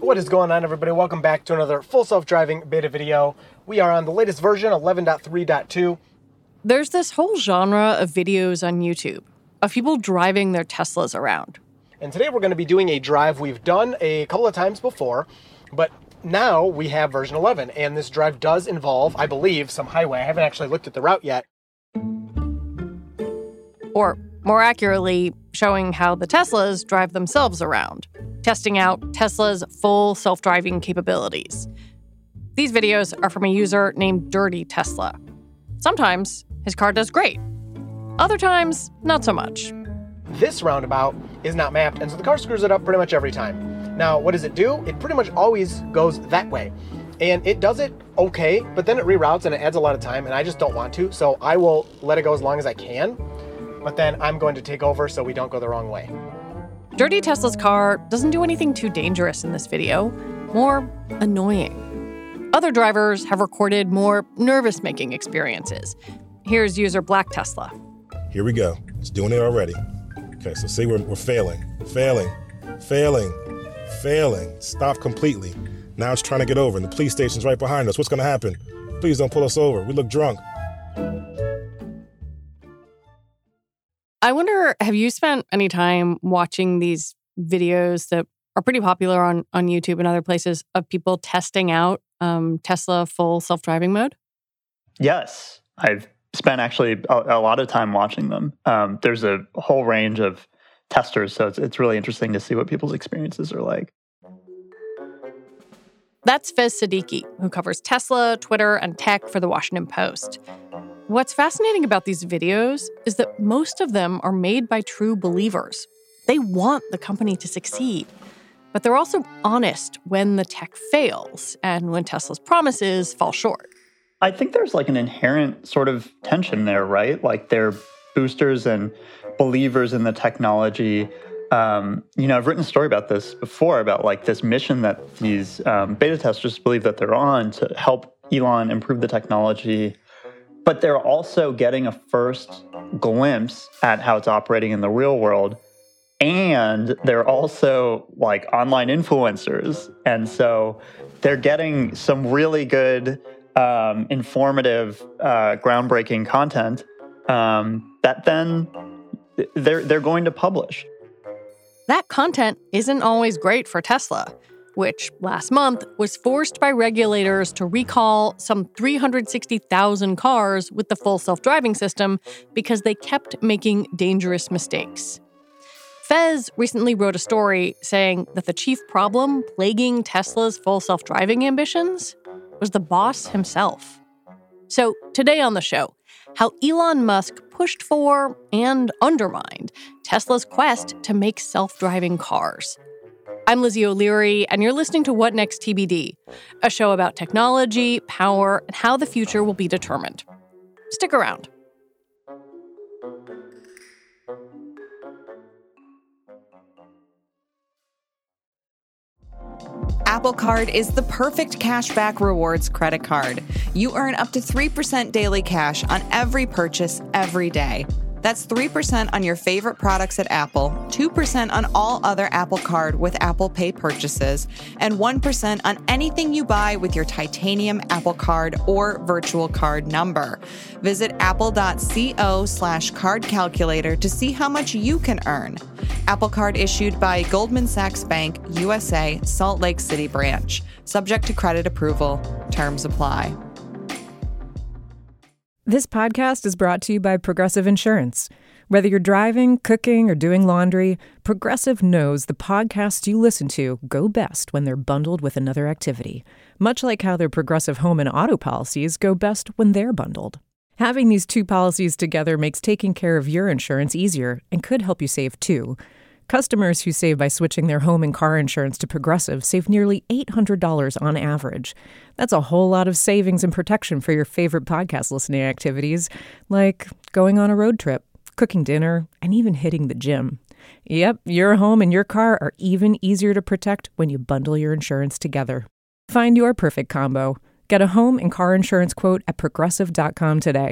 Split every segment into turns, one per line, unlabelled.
What is going on, everybody? Welcome back to another full self-driving beta video. We are on the latest version, 11.3.2.
There's this whole genre of videos on YouTube of people driving their Teslas around.
And today we're going to be doing a drive we've done a couple of times before, but now we have version 11, and this drive does involve, I believe, some highway. I haven't actually looked at the route yet.
Or, more accurately, showing how the Teslas drive themselves around, testing out Tesla's full self-driving capabilities. These videos are from a user named Dirty Tesla. Sometimes his car does great. Other times, not so much.
This roundabout is not mapped, and so the car screws it up pretty much every time. Now, what does it do? It pretty much always goes that way. And it does it okay, but then it reroutes and it adds a lot of time, and I just don't want to, so I will let it go as long as I can. But then I'm going to take over so we don't go the wrong way.
Dirty Tesla's car doesn't do anything too dangerous in this video, more annoying. Other drivers have recorded more nervous-making experiences. Here's user Black Tesla.
Here we go. It's doing it already. Okay, so see, we're failing. Stop completely. Now it's trying to get over, and the police station's right behind us. What's going to happen? Please don't pull us over. We look drunk.
I wonder, have you spent any time watching these videos that are pretty popular on YouTube and other places of people testing out Tesla full self-driving mode?
Yes, I've spent actually a lot of time watching them. There's a whole range of testers, so it's really interesting to see what people's experiences are like.
That's Fez Siddiqui, who covers Tesla, Twitter, and tech for The Washington Post. What's fascinating about these videos is that most of them are made by true believers. They want the company to succeed. But they're also honest when the tech fails and when Tesla's promises fall short.
I think there's like an inherent sort of tension there, right? Like they're boosters and believers in the technology. I've written a story about this before, about like this mission that these beta testers believe that they're on to help Elon improve the technology. But they're also getting a first glimpse at how it's operating in the real world. And they're also like online influencers. And so they're getting some really good, informative, groundbreaking content that then they're going to publish.
That content isn't always great for Tesla, which last month was forced by regulators to recall some 360,000 cars with the full self-driving system because they kept making dangerous mistakes. Fez recently wrote a story saying that the chief problem plaguing Tesla's full self-driving ambitions was the boss himself. So today on the show, how Elon Musk pushed for and undermined Tesla's quest to make self-driving cars. I'm Lizzie O'Leary, and you're listening to What Next TBD, a show about technology, power, and how the future will be determined. Stick around.
Apple Card is the perfect cashback rewards credit card. You earn up to 3% daily cash on every purchase every day. That's 3% on your favorite products at Apple, 2% on all other Apple Card with Apple Pay purchases, and 1% on anything you buy with your titanium Apple Card or virtual card number. Visit apple.co/card calculator to see how much you can earn. Apple Card issued by Goldman Sachs Bank, USA, Salt Lake City branch. Subject to credit approval. Terms apply.
This podcast is brought to you by Progressive Insurance. Whether you're driving, cooking, or doing laundry, Progressive knows the podcasts you listen to go best when they're bundled with another activity, much like how their Progressive home and auto policies go best when they're bundled. Having these two policies together makes taking care of your insurance easier and could help you save too. Customers who save by switching their home and car insurance to Progressive save nearly $800 on average. That's a whole lot of savings and protection for your favorite podcast listening activities, like going on a road trip, cooking dinner, and even hitting the gym. Yep, your home and your car are even easier to protect when you bundle your insurance together. Find your perfect combo. Get a home and car insurance quote at Progressive.com today.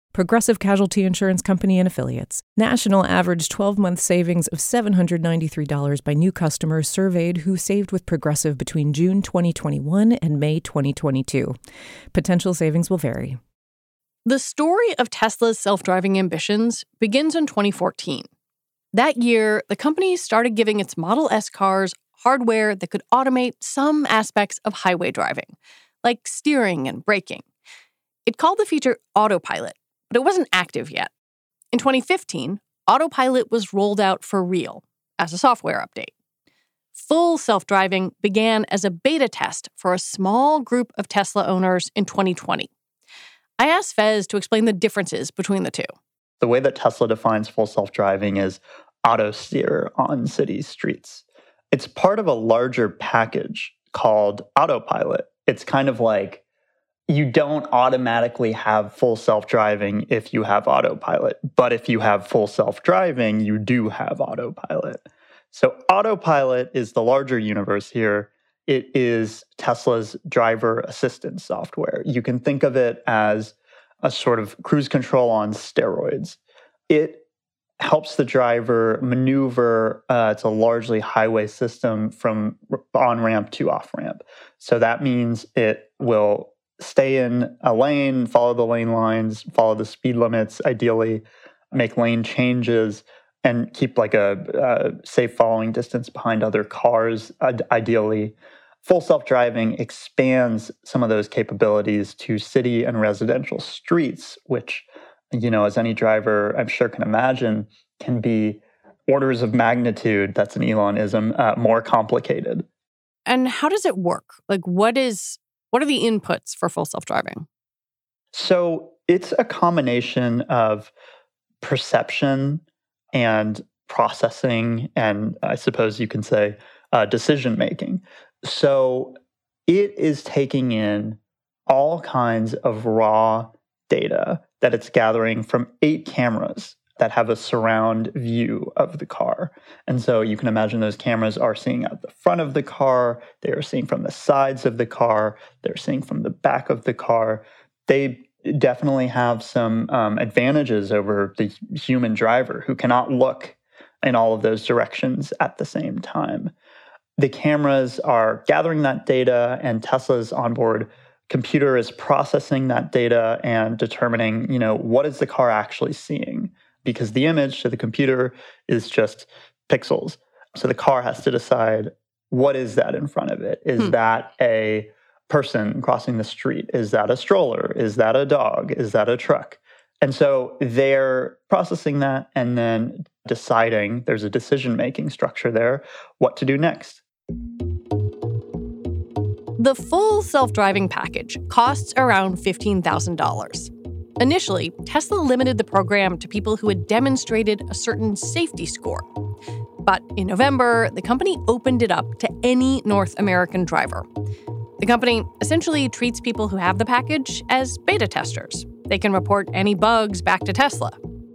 Progressive Casualty Insurance Company and Affiliates. National average 12-month savings of $793 by new customers surveyed who saved with Progressive between June 2021 and May 2022. Potential savings will vary.
The story of Tesla's self-driving ambitions begins in 2014. That year, the company started giving its Model S cars hardware that could automate some aspects of highway driving, like steering and braking. It called the feature Autopilot, but it wasn't active yet. In 2015, Autopilot was rolled out for real as a software update. Full self-driving began as a beta test for a small group of Tesla owners in 2020. I asked Fez to explain the differences between the two.
The way that Tesla defines full self-driving is auto steer on city streets. It's part of a larger package called Autopilot. It's kind of like you don't automatically have full self-driving if you have autopilot. But if you have full self-driving, you do have autopilot. So autopilot is the larger universe here. It is Tesla's driver assistance software. You can think of it as a sort of cruise control on steroids. It helps the driver maneuver. It's a largely highway system from on-ramp to off-ramp. So that means it will stay in a lane, follow the lane lines, follow the speed limits, ideally, make lane changes, and keep like a safe following distance behind other cars, ideally. Full self-driving expands some of those capabilities to city and residential streets, which, as any driver I'm sure can imagine, can be orders of magnitude, that's an Elonism, more complicated.
And how does it work? Like, what are the inputs for full self-driving?
So it's a combination of perception and processing, and I suppose you can say decision-making. So it is taking in all kinds of raw data that it's gathering from 8 cameras that have a surround view of the car. And so you can imagine those cameras are seeing out the front of the car, they are seeing from the sides of the car, they're seeing from the back of the car. They definitely have some advantages over the human driver who cannot look in all of those directions at the same time. The cameras are gathering that data, and Tesla's onboard computer is processing that data and determining, what is the car actually seeing? Because the image to the computer is just pixels. So the car has to decide, what is that in front of it? Is that a person crossing the street? Is that a stroller? Is that a dog? Is that a truck? And so they're processing that and then deciding, there's a decision-making structure there, what to do next.
The full self-driving package costs around $15,000. Initially, Tesla limited the program to people who had demonstrated a certain safety score. But in November, the company opened it up to any North American driver. The company essentially treats people who have the package as beta testers. They can report any bugs back to Tesla.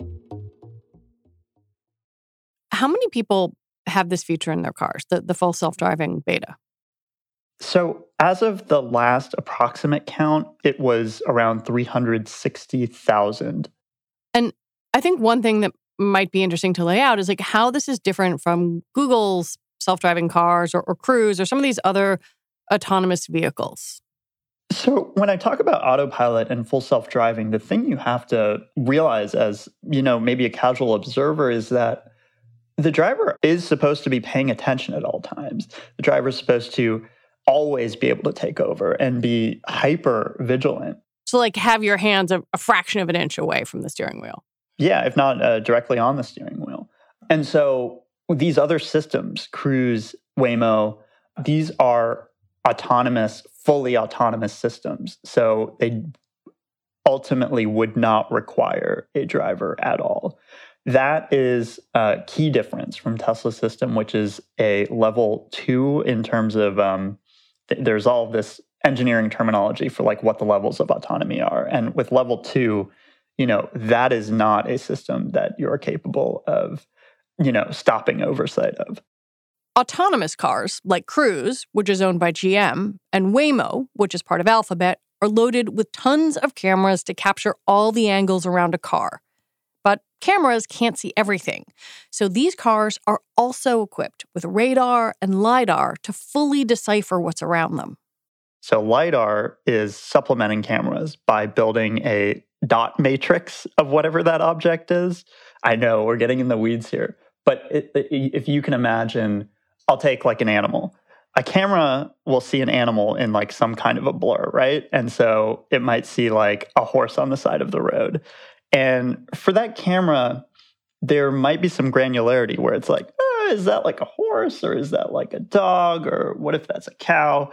How many people have this feature in their cars, the full self-driving beta?
So as of the last approximate count, it was around 360,000.
And I think one thing that might be interesting to lay out is like how this is different from Google's self-driving cars or Cruise or some of these other autonomous vehicles.
So when I talk about autopilot and full self-driving, the thing you have to realize as, maybe a casual observer is that the driver is supposed to be paying attention at all times. The driver is supposed to always be able to take over and be hyper vigilant.
So like have your hands a fraction of an inch away from the steering wheel.
Yeah, if not directly on the steering wheel. And so these other systems, Cruise, Waymo, these are fully autonomous systems. So they ultimately would not require a driver at all. That is a key difference from Tesla's system, which is a level 2 in terms of there's all this engineering terminology for like what the levels of autonomy are. And with level 2, that is not a system that you're capable of, stopping oversight of.
Autonomous cars like Cruise, which is owned by GM, and Waymo, which is part of Alphabet, are loaded with tons of cameras to capture all the angles around a car. But cameras can't see everything. So these cars are also equipped with radar and LiDAR to fully decipher what's around them.
So LiDAR is supplementing cameras by building a dot matrix of whatever that object is. I know we're getting in the weeds here, but if you can imagine, I'll take like an animal. A camera will see an animal in like some kind of a blur, right? And so it might see like a horse on the side of the road. And for that camera, there might be some granularity where it's like, is that like a horse or is that like a dog or what if that's a cow?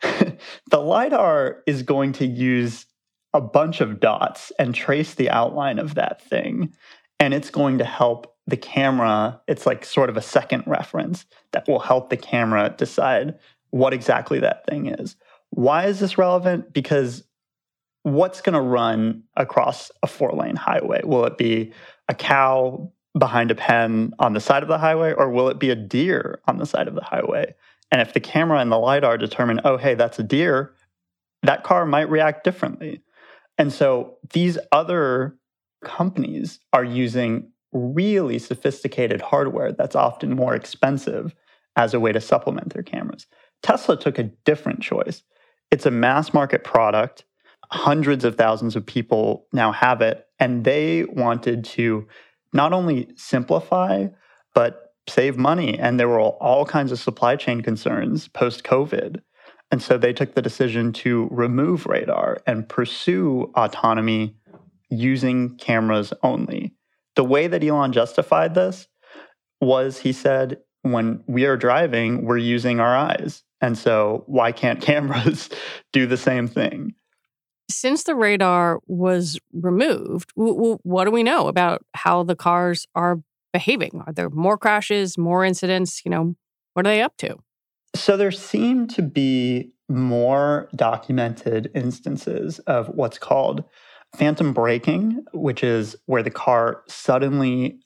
The LiDAR is going to use a bunch of dots and trace the outline of that thing. And it's going to help the camera. It's like sort of a second reference that will help the camera decide what exactly that thing is. Why is this relevant? Because what's going to run across a 4-lane highway? Will it be a cow behind a pen on the side of the highway, or will it be a deer on the side of the highway? And if the camera and the LiDAR determine, oh, hey, that's a deer, that car might react differently. And so these other companies are using really sophisticated hardware that's often more expensive as a way to supplement their cameras. Tesla took a different choice. It's a mass market product. Hundreds of thousands of people now have it, and they wanted to not only simplify, but save money. And there were all kinds of supply chain concerns post-COVID. And so they took the decision to remove radar and pursue autonomy using cameras only. The way that Elon justified this was, he said, when we are driving, we're using our eyes. And so why can't cameras do the same thing?
Since the radar was removed, what do we know about how the cars are behaving? Are there more crashes, more incidents? What are they up to?
So there seem to be more documented instances of what's called phantom braking, which is where the car suddenly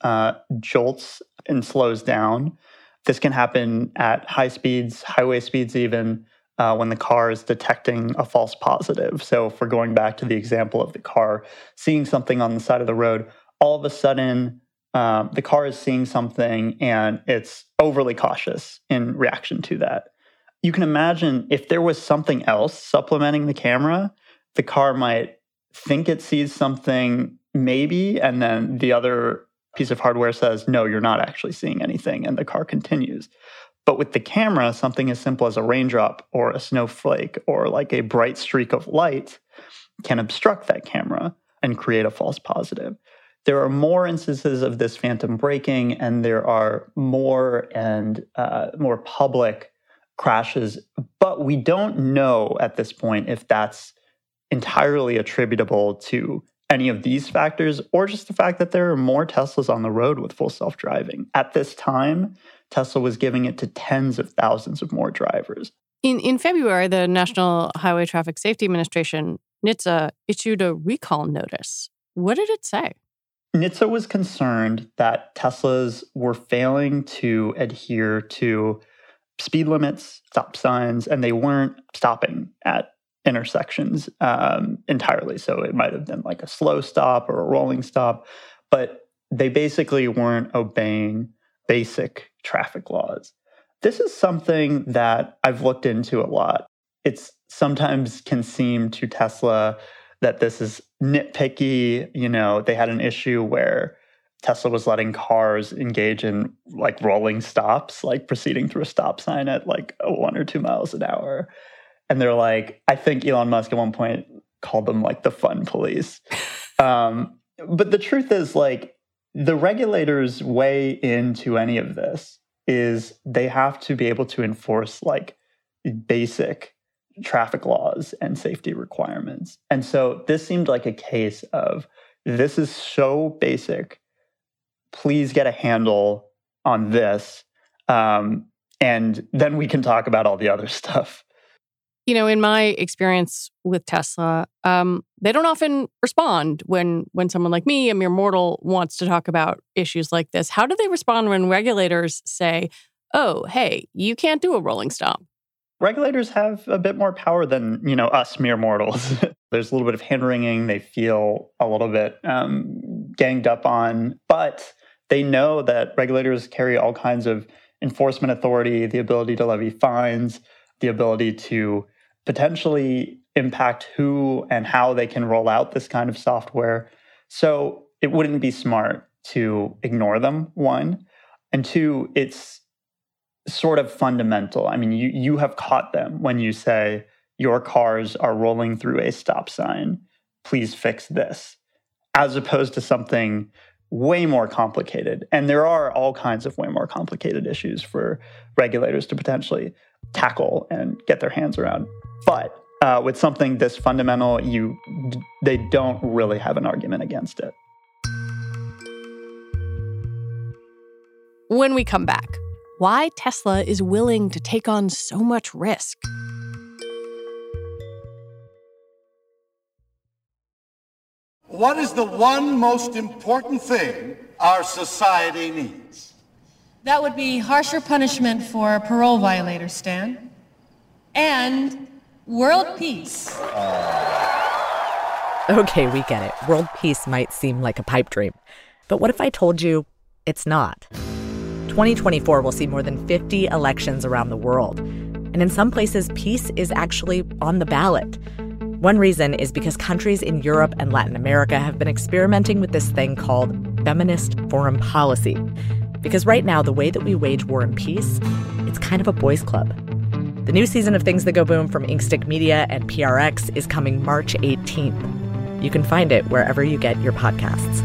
jolts and slows down. This can happen at high speeds, highway speeds even, when the car is detecting a false positive. So if we're going back to the example of the car seeing something on the side of the road, all of a sudden the car is seeing something and it's overly cautious in reaction to that. You can imagine if there was something else supplementing the camera, the car might think it sees something maybe, and then the other piece of hardware says, no, you're not actually seeing anything, and the car continues. But with the camera, something as simple as a raindrop or a snowflake or like a bright streak of light can obstruct that camera and create a false positive. There are more instances of this phantom braking, and there are more and more public crashes. But we don't know at this point if that's entirely attributable to any of these factors or just the fact that there are more Teslas on the road with full self-driving. At this time, Tesla was giving it to tens of thousands of more drivers.
In February, the National Highway Traffic Safety Administration, NHTSA, issued a recall notice. What did it say?
NHTSA was concerned that Teslas were failing to adhere to speed limits, stop signs, and they weren't stopping at intersections entirely. So it might have been like a slow stop or a rolling stop, but they basically weren't obeying basic traffic laws. This is something that I've looked into a lot. It's sometimes can seem to Tesla that this is nitpicky. They had an issue where Tesla was letting cars engage in like rolling stops, like proceeding through a stop sign at like 1 or 2 miles an hour. And they're like, I think Elon Musk at one point called them like the fun police. But the truth is, like, the regulators' way into any of this is they have to be able to enforce like basic traffic laws and safety requirements. And so this seemed like a case of, this is so basic, please get a handle on this, and then we can talk about all the other stuff.
In my experience with Tesla, they don't often respond when someone like me, a mere mortal, wants to talk about issues like this. How do they respond when regulators say, oh, hey, you can't do a rolling stop?
regulators have a bit more power than, us mere mortals. There's a little bit of hand-wringing. They feel a little bit ganged up on, but they know that regulators carry all kinds of enforcement authority, the ability to levy fines, the ability to potentially impact who and how they can roll out this kind of software. So it wouldn't be smart to ignore them, one. And two, it's sort of fundamental. I mean, you have caught them when you say your cars are rolling through a stop sign. Please fix this, as opposed to something way more complicated. And there are all kinds of way more complicated issues for regulators to potentially tackle and get their hands around. But with something this fundamental, they don't really have an argument against it.
When we come back, why Tesla is willing to take on so much risk.
What is the one most important thing our society needs?
That would be harsher punishment for parole violators, Stan. And world peace.
Okay, we get it. World peace might seem like a pipe dream. But what if I told you it's not? 2024 will see more than 50 elections around the world. And in some places, peace is actually on the ballot. One reason is because countries in Europe and Latin America have been experimenting with this thing called feminist foreign policy. Because right now, the way that we wage war and peace, it's kind of a boys' club. The new season of Things That Go Boom from Inkstick Media and PRX is coming March 18th. You can find it wherever you get your podcasts.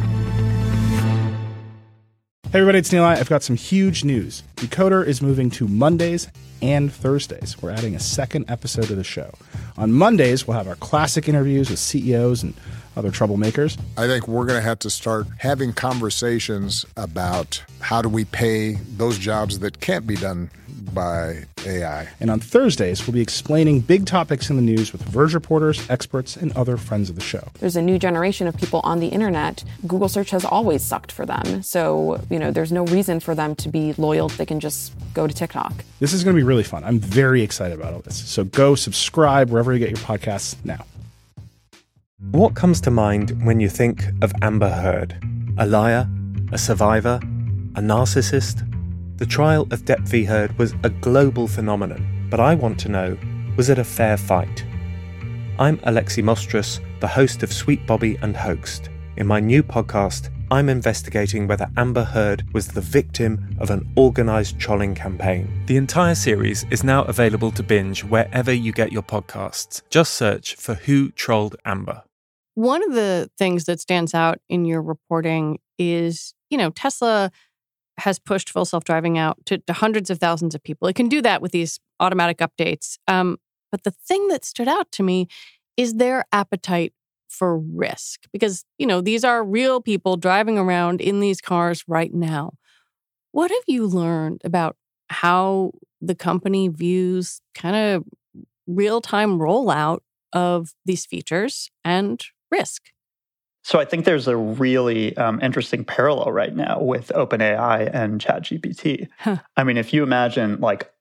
Hey everybody, it's Neil. I've got some huge news. Decoder is moving to Mondays and Thursdays. We're adding a second episode to the show. On Mondays, we'll have our classic interviews with CEOs and other troublemakers.
I think we're going to have to start having conversations about how do we pay those jobs that can't be done by AI.
And on Thursdays, we'll be explaining big topics in the news with Verge reporters, experts, and other friends of the show.
There's a new generation of people on the internet. Google search has always sucked for them. So, there's no reason for them to be loyal. They can just go to TikTok.
This is going to be really fun. I'm very excited about all this. So go subscribe wherever you get your podcasts now.
What comes to mind when you think of Amber Heard? A liar? A survivor? A narcissist? The trial of Depp v. Heard was a global phenomenon, but I want to know, was it a fair fight? I'm Alexi Mostrous, the host of Sweet Bobby and Hoaxed. In my new podcast, I'm investigating whether Amber Heard was the victim of an organised trolling campaign. The entire series is now available to binge wherever you get your podcasts. Just search for Who Trolled Amber.
One of the things that stands out in your reporting is, Tesla has pushed full self-driving out to hundreds of thousands of people. It can do that with these automatic updates. But the thing that stood out to me is their appetite for risk. Because, these are real people driving around in these cars right now. What have you learned about how the company views kind of real-time rollout of these features and risk?
So I think there's a really interesting parallel right now with OpenAI and ChatGPT.
Huh.
I mean, if you imagine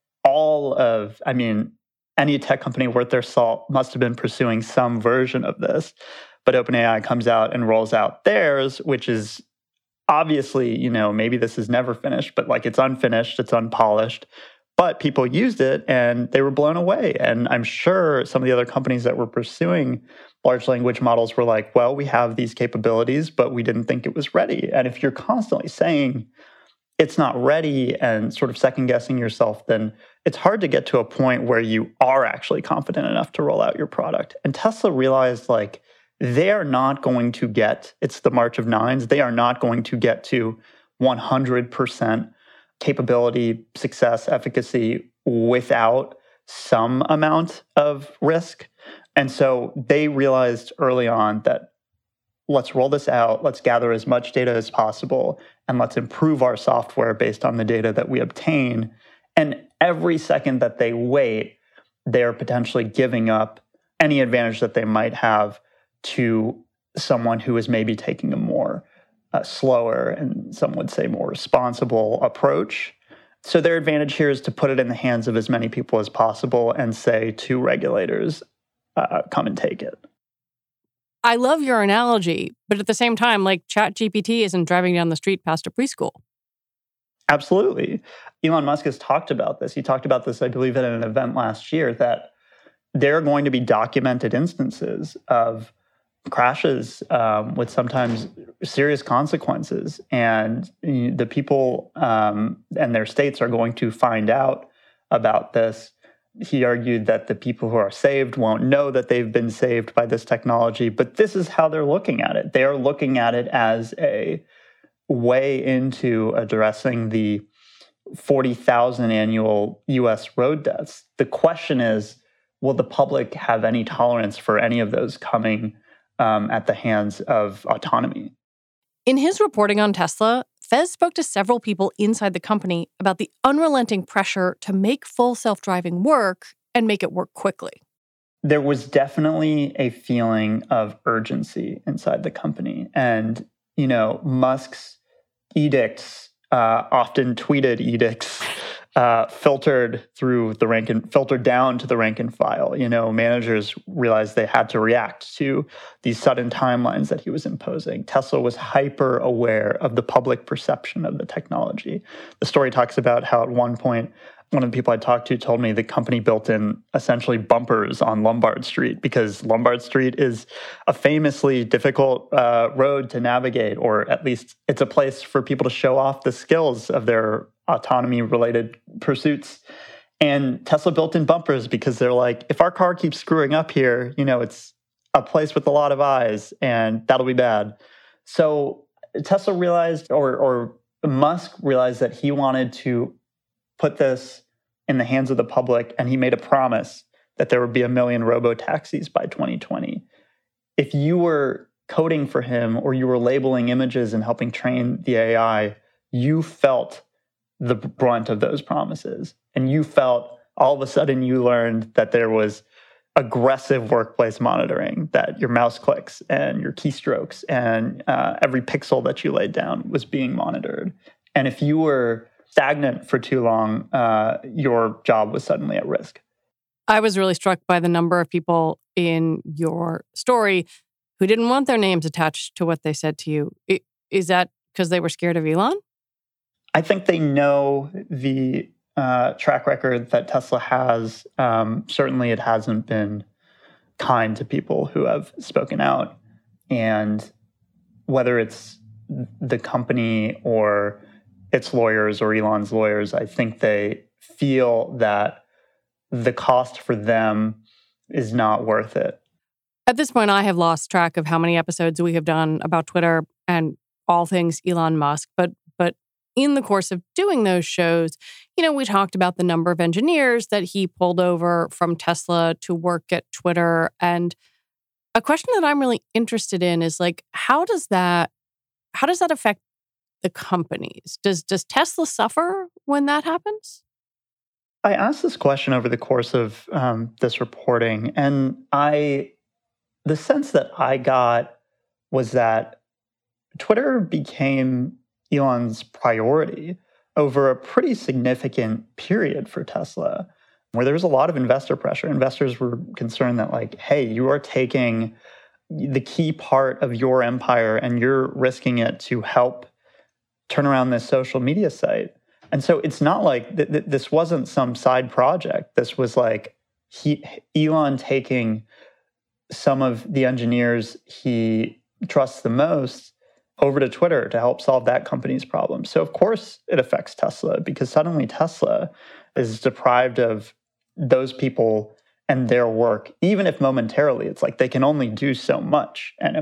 any tech company worth their salt must have been pursuing some version of this. But OpenAI comes out and rolls out theirs, which is obviously, maybe this is never finished, but it's unfinished, it's unpolished. But people used it and they were blown away. And I'm sure some of the other companies that were pursuing large language models were like, well, we have these capabilities, but we didn't think it was ready. And if you're constantly saying it's not ready and sort of second guessing yourself, then it's hard to get to a point where you are actually confident enough to roll out your product. And Tesla realized they are not going to get, it's the March of Nines, they are not going to get to 100% capability, success, efficacy without some amount of risk. And so they realized early on that let's roll this out, let's gather as much data as possible, and let's improve our software based on the data that we obtain. And every second that they wait, they're potentially giving up any advantage that they might have to someone who is maybe taking a more slower and some would say more responsible approach. So their advantage here is to put it in the hands of as many people as possible and say to regulators, come and take it.
I love your analogy, but at the same time, like ChatGPT isn't driving down the street past a preschool.
Absolutely. Elon Musk has talked about this. He talked about this, I believe, at an event last year, that there are going to be documented instances of crashes with sometimes serious consequences. And the people and their states are going to find out about this. He argued that the people who are saved won't know that they've been saved by this technology, but this is how they're looking at it. They are looking at it as a way into addressing the 40,000 annual U.S. road deaths. The question is, will the public have any tolerance for any of those coming at the hands of autonomy?
In his reporting on Tesla, Fez spoke to several people inside the company about the unrelenting pressure to make full self-driving work and make it work quickly.
There was definitely a feeling of urgency inside the company. And, Musk's edicts, often tweeted edicts, filtered down to the rank and file. Managers realized they had to react to these sudden timelines that he was imposing. Tesla was hyper aware of the public perception of the technology. The story talks about how at one point, one of the people I talked to told me the company built in essentially bumpers on Lombard Street because Lombard Street is a famously difficult road to navigate, or at least it's a place for people to show off the skills of their autonomy-related pursuits. And Tesla built in bumpers because they're like, if our car keeps screwing up here, it's a place with a lot of eyes, and that'll be bad. So Tesla realized, or Musk realized, that he wanted to put this in the hands of the public, and he made a promise that there would be 1 million robo-taxis by 2020. If you were coding for him or you were labeling images and helping train the AI, you felt the brunt of those promises. And you felt, all of a sudden, you learned that there was aggressive workplace monitoring, that your mouse clicks and your keystrokes and every pixel that you laid down was being monitored. And if you were stagnant for too long, your job was suddenly at risk.
I was really struck by the number of people in your story who didn't want their names attached to what they said to you. Is that because they were scared of Elon?
I think they know the track record that Tesla has. Certainly it hasn't been kind to people who have spoken out. And whether it's the company or its lawyers or Elon's lawyers, I think they feel that the cost for them is not worth it.
At this point, I have lost track of how many episodes we have done about Twitter and all things Elon Musk. But in the course of doing those shows, we talked about the number of engineers that he pulled over from Tesla to work at Twitter. And a question that I'm really interested in is, how does that affect the companies? Does Tesla suffer when that happens?
I asked this question over the course of this reporting, and the sense that I got was that Twitter became Elon's priority over a pretty significant period for Tesla, where there was a lot of investor pressure. Investors were concerned that, hey, you are taking the key part of your empire and you're risking it to help turn around this social media site. And so it's not like this wasn't some side project. This was Elon taking some of the engineers he trusts the most over to Twitter to help solve that company's problem. So of course it affects Tesla, because suddenly Tesla is deprived of those people and their work, even if momentarily. It's they can only do so much. And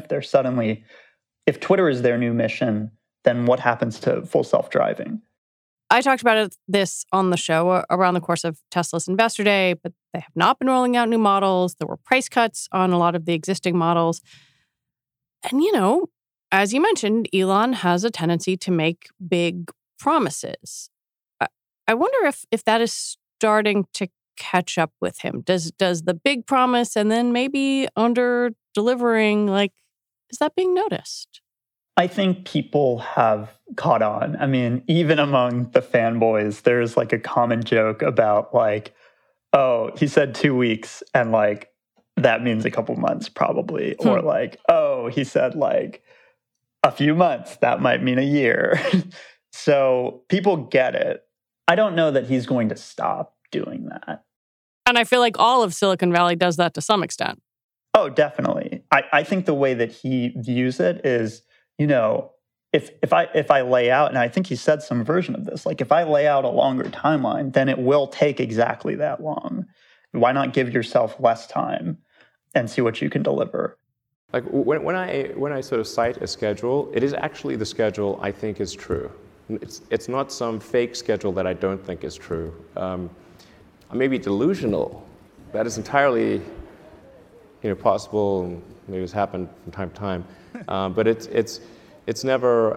if Twitter is their new mission, then what happens to full self-driving?
I talked about this on the show around the course of Tesla's Investor Day, but they have not been rolling out new models. There were price cuts on a lot of the existing models. And, as you mentioned, Elon has a tendency to make big promises. I wonder if that is starting to catch up with him. Does the big promise and then maybe under delivering, is that being noticed?
I think people have caught on. I mean, even among the fanboys, there's like a common joke about like, oh, he said 2 weeks and like that means a couple months probably. Or like, oh, he said like a few months, that might mean a year. So people get it. I don't know that he's going to stop doing that.
And I feel like all of Silicon Valley does that to some extent.
Oh, definitely. I think the way that he views it is, you know, if I lay out, and I think he said some version of this, like if I lay out a longer timeline, then it will take exactly that long. Why not give yourself less time and see what you can deliver?
Like when I sort of cite a schedule, it is actually the schedule I think is true. It's not some fake schedule that I don't think is true. I may be delusional. That is entirely, possible. Maybe it's happened from time to time, but it's never,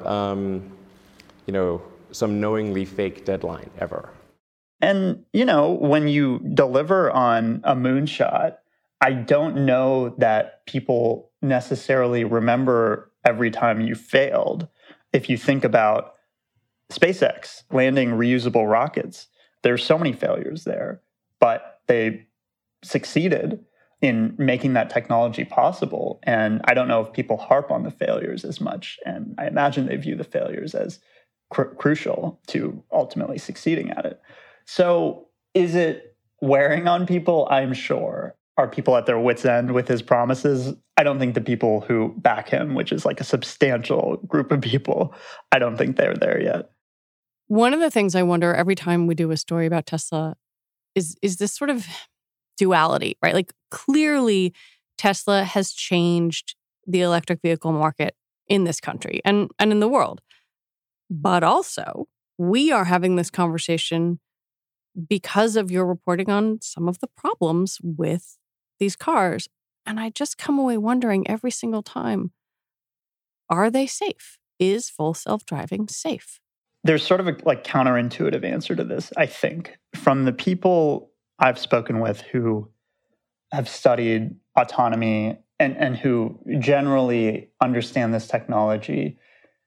some knowingly fake deadline ever.
And when you deliver on a moonshot, I don't know that people necessarily remember every time you failed. If you think about SpaceX landing reusable rockets, there's so many failures there, but they succeeded in making that technology possible. And I don't know if people harp on the failures as much. And I imagine they view the failures as crucial to ultimately succeeding at it. So is it wearing on people? I'm sure. Are people at their wits' end with his promises? I don't think the people who back him, which is like a substantial group of people, I don't think they're there yet.
One of the things I wonder every time we do a story about Tesla is this sort of duality, right? Like clearly Tesla has changed the electric vehicle market in this country and in the world. But also, we are having this conversation because of your reporting on some of the problems with these cars. And I just come away wondering every single time, are they safe? Is full self-driving safe?
There's sort of a counterintuitive answer to this, I think. From the people I've spoken with who have studied autonomy and who generally understand this technology,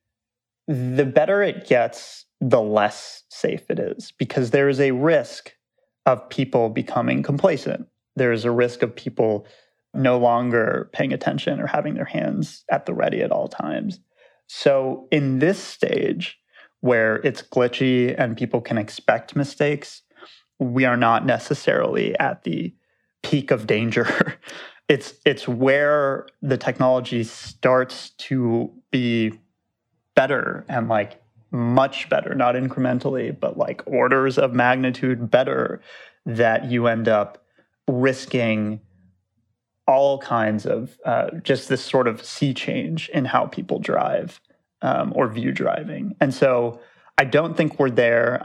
the better it gets, the less safe it is, because there is a risk of people becoming complacent. There is a risk of people no longer paying attention or having their hands at the ready at all times. So in this stage, where it's glitchy and people can expect mistakes, we are not necessarily at the peak of danger. It's where the technology starts to be better and much better, not incrementally, but orders of magnitude better, that you end up risking all kinds of just this sort of sea change in how people drive or view driving. And so I don't think we're there,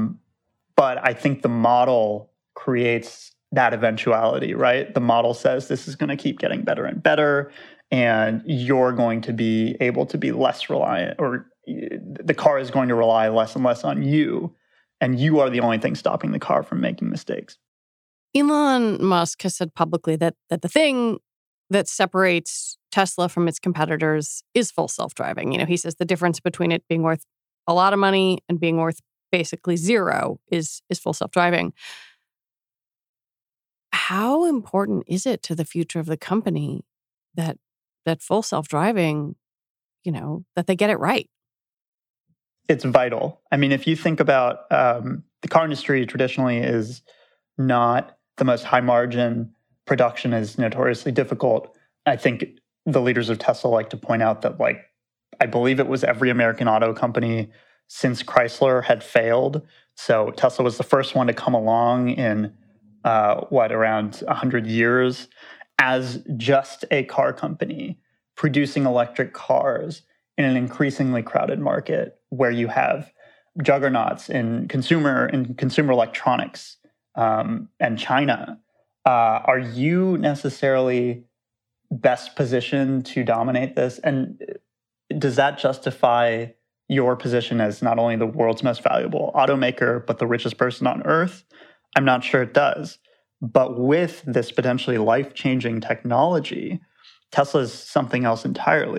but I think the model creates that eventuality, right? The model says this is going to keep getting better and better, and you're going to be able to be less reliant, or the car is going to rely less and less on you, and you are the only thing stopping the car from making mistakes.
Elon Musk has said publicly that the thing that separates Tesla from its competitors is full self-driving. He says the difference between it being worth a lot of money and being worth basically zero is full self-driving. How important is it to the future of the company that full self-driving, that they get it right?
It's vital. I mean, if you think about the car industry traditionally is not the most high margin. Production is notoriously difficult. I think the leaders of Tesla like to point out that, I believe it was every American auto company since Chrysler had failed. So Tesla was the first one to come along in, around 100 years as just a car company producing electric cars in an increasingly crowded market where you have juggernauts in consumer electronics and China. Are you necessarily best positioned to dominate this? And does that justify your position as not only the world's most valuable automaker, but the richest person on earth? I'm not sure it does. But with this potentially life-changing technology, Tesla is something else entirely.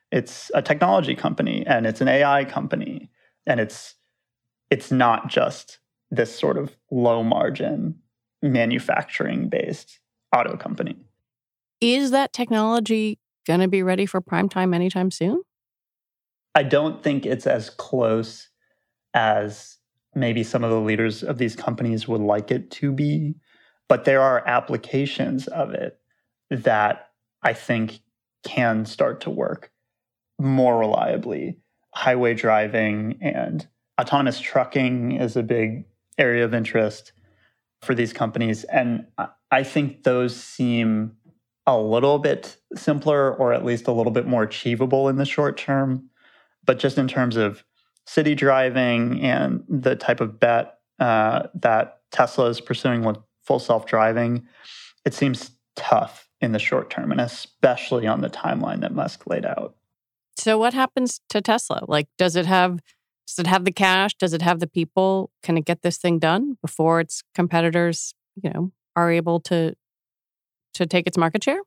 It's a technology company, and it's an AI company, and it's not just this sort of low margin manufacturing based auto company.
Is that technology going to be ready for prime time anytime soon?
I don't think it's as close as maybe some of the leaders of these companies would like it to be, but there are applications of it that I think can start to work more reliably. Highway driving and autonomous trucking is a big area of interest for these companies. And I think those seem a little bit simpler, or at least a little bit more achievable in the short term. But just in terms of city driving and the type of bet that Tesla is pursuing with full self-driving, it seems tough in the short term, and especially on the timeline that Musk laid out.
So what happens to Tesla? Like, does it have the cash? Does it have the people? Can it get this thing done before its competitors, are able to take its market share?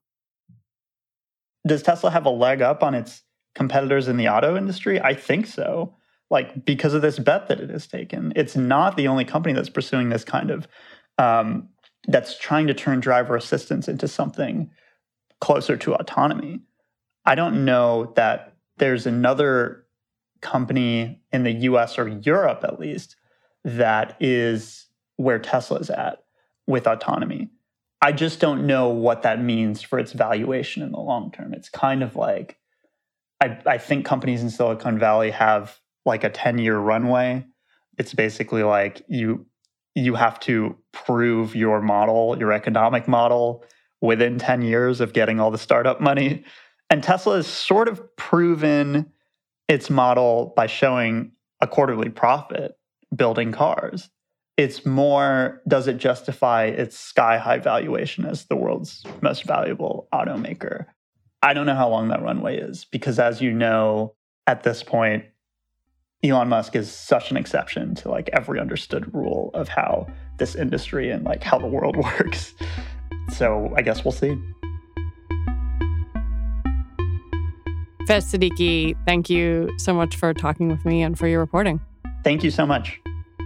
Does Tesla have a leg up on its competitors in the auto industry? I think so. Like, because of this bet that it has taken. It's not the only company that's pursuing this kind of, that's trying to turn driver assistance into something closer to autonomy. I don't know that there's another company in the US or Europe, at least, that is where Tesla's at with autonomy. I just don't know what that means for its valuation in the long term. It's kind of like, I think companies in Silicon Valley have like a 10-year runway. It's basically like you have to prove your model, your economic model, within 10 years of getting all the startup money. And Tesla has sort of proven its model by showing a quarterly profit building cars. It's more, does it justify its sky-high valuation as the world's most valuable automaker? I don't know how long that runway is, because as you know, at this point, Elon Musk is such an exception to like every understood rule of how this industry and like how the world works. So I guess we'll see.
Faiz Siddiqui, thank you so much for talking with me and for your reporting.
Thank you so much.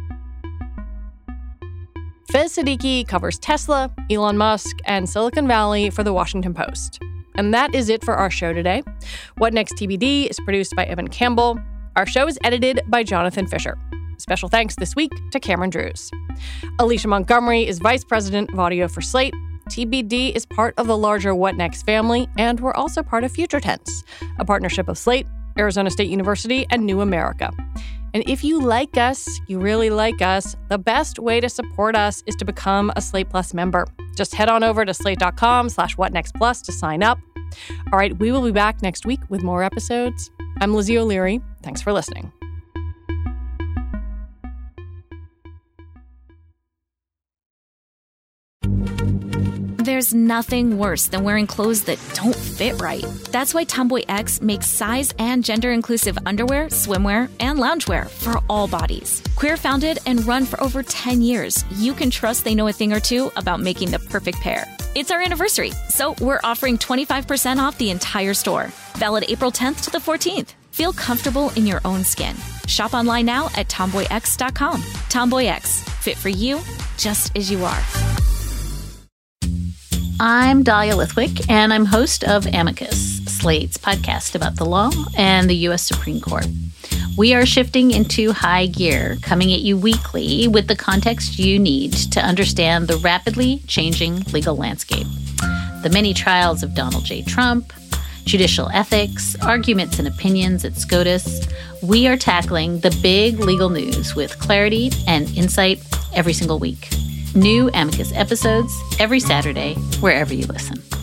Faiz Siddiqui covers Tesla, Elon Musk, and Silicon Valley for The Washington Post. And that is it for our show today. What Next TBD is produced by Evan Campbell. Our show is edited by Jonathan Fisher. Special thanks this week to Cameron Drews. Alicia Montgomery is Vice President of Audio for Slate. TBD is part of the larger What Next family, and we're also part of Future Tense, a partnership of Slate, Arizona State University, and New America. And if you like us, you really like us, the best way to support us is to become a Slate Plus member. Just head on over to slate.com/whatnextplus to sign up. All right, we will be back next week with more episodes. I'm Lizzie O'Leary. Thanks for listening.
There's nothing worse than wearing clothes that don't fit right. That's why Tomboy X makes size and gender-inclusive underwear, swimwear, and loungewear for all bodies. Queer-founded and run for over 10 years, you can trust they know a thing or two about making the perfect pair. It's our anniversary, so we're offering 25% off the entire store. Valid April 10th to the 14th. Feel comfortable in your own skin. Shop online now at tomboyx.com. Tomboy X, fit for you just as you are.
I'm Dahlia Lithwick, and I'm host of Amicus, Slate's podcast about the law and the U.S. Supreme Court. We are shifting into high gear, coming at you weekly with the context you need to understand the rapidly changing legal landscape. The many trials of Donald J. Trump, judicial ethics, arguments and opinions at SCOTUS. We are tackling the big legal news with clarity and insight every single week. New Amicus episodes every Saturday, wherever you listen.